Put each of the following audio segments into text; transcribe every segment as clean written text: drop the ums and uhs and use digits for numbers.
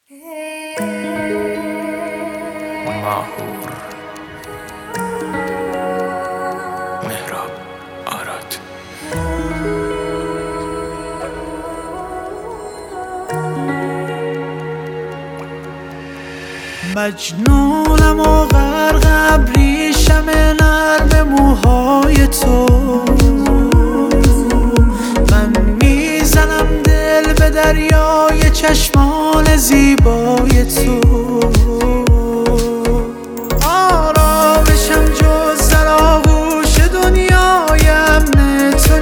ماهور مهراب آراد. مجنونم و غرق ابریشم نرم موهای تو، من میزنم دل به دریای چشمان زیبای تو. آرامشم جز در آغوش دنیای امن تو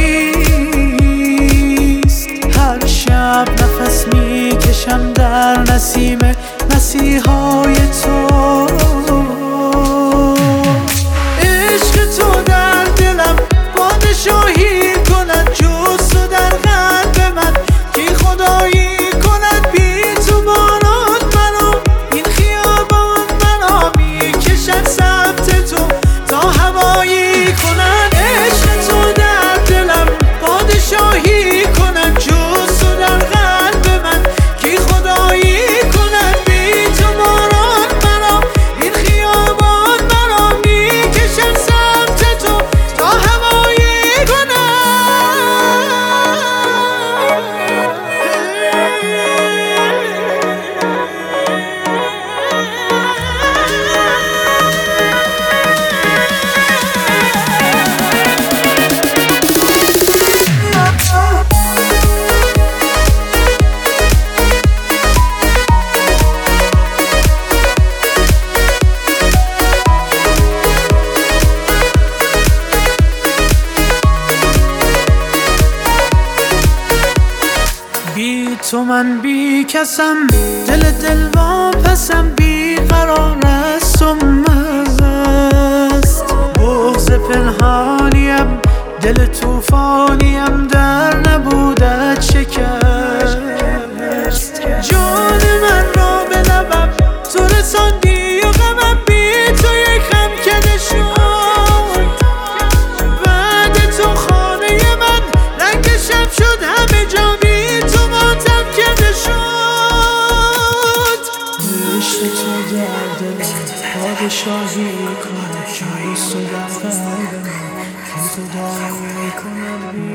نیست. هر شب نفس میکشم در نسیم مسیحای تو. عشق تو در دلم پادشاهی کند، جز تو در قلب من کی خدایی کند. بی تو باران منو این خیابان منو میکشد سمت تو تا هوایی کند. عشق تو در دلم پادشاهی کند، جز تو در قلب من کی خدایی کند. بی تو باران منو این خیابان منو میکشد سمت تو تا هوایی کند. بی تو من بی کسم، دل واپسم، بی قرار است و مست. بغض پنهانیم، دل توفانیم، در نبودت شکست. جان من را به لبم تو رساندی و غمم بی تو یک خم کده شد. بعد تو خانه من رنگ شب شد، همه جا بی تو ماتم کده شد. عشق تو در دلم پادشاهی کند، جز تو در قلب من کی خدایی کند.